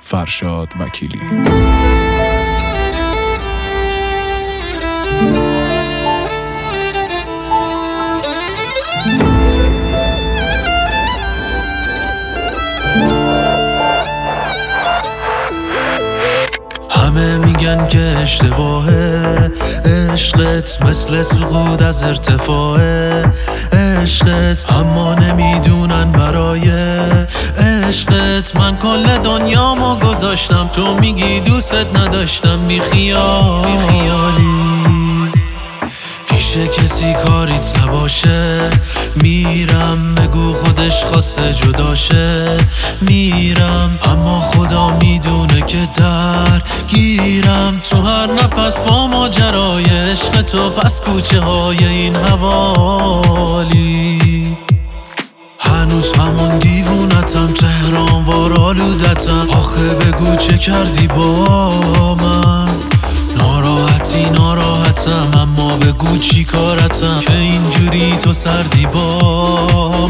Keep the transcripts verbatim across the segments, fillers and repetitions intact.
فرشاد وکیلی. همه میگن که اشتباهه عشقت، مثل سقوط از ارتفاعه عشقت، اما نمیدونن برای عشقت من کل دنیامو گذاشتم. تو میگی دوست نداشتم، بیخیالی پیش کسی کاریت نباشه، میرم بگو خودش خواسته جداشه. میرم اما خدا میدونه که در گیرم تو هر نفس با ماجرای عشق تو، پس کوچه های این حوالی. هنوز همون دیوونتم، تهران وارالودتم. آخه بگو چه کردی با من؟ ناراحتی ناراحتم، اما بگو چی کارتم که اینجوری تو سردی با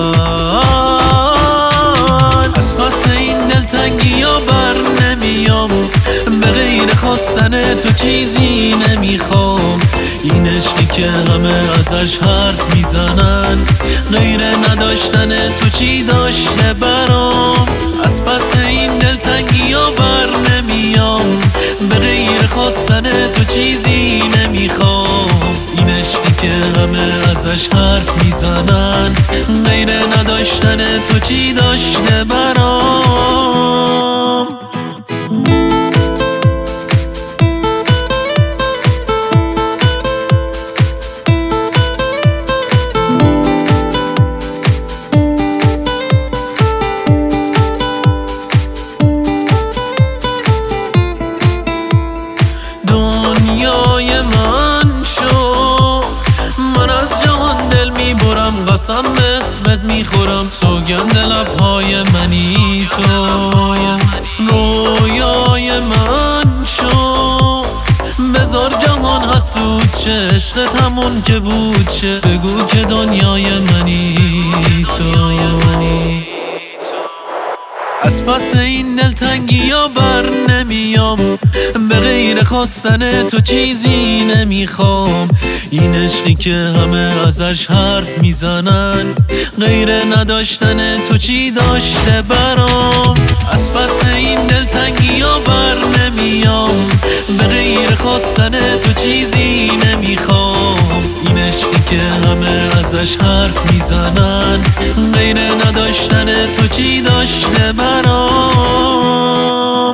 من. از پس این دلتنگی ها بر نمیام، به غیر خواستن تو چیزی نمیخوام. این عشقی که همه ازش حرف میزنن، غیر نداشتن تو چی داشته برام. از پس این دلتنگی ها بر نمیام، به غیر خواستن تو چیزی نمیخوام. این عشقی که همه ازش حرف میزنن، غیر نداشتن تو چی داشته برام. دنیای من شو، من از جهان دل میبرم، قسم به اسمت میخورم. سوگند لبهای منی تو، رویای من شو. بذار جهان حسود شه، عشقت همون که بود شه. بگو که دنیای منی تو. از پس این دلتنگی ها بر نمیام، به غیر خواستن تو چیزی نمیخوام. این عشقی که همه ازش حرف میزنن، غیر نداشتن تو چی داشته برام. از پس این دلتنگی ها بر نمیام، به غیر خواستن تو چیزی نمیخوام. این عشقی که همه ازش حرف میزنن، غیر نداشتن تو چی داشته برام.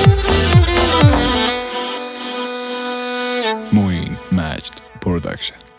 موین مجد پروداکشن.